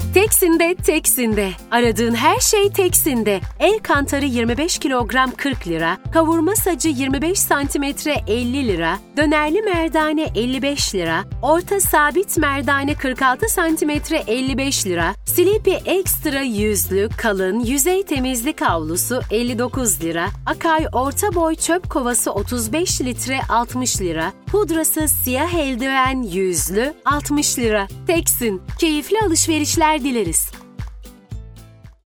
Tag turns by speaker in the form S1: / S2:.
S1: Teksin'de, Teksin'de. Aradığın her şey Teksin'de. El kantarı 25 kilogram 40 lira, kavurma sacı 25 santimetre 50 lira, dönerli merdane 55 lira, orta sabit merdane 46 santimetre 55 lira, Sleepy Extra yüzlü, kalın, yüzey temizlik havlusu 59 lira, Akay orta boy çöp kovası 35 litre 60 lira, pudrası siyah eldiven yüzlü 60 lira. Teksin, keyifli alışverişler dileriz.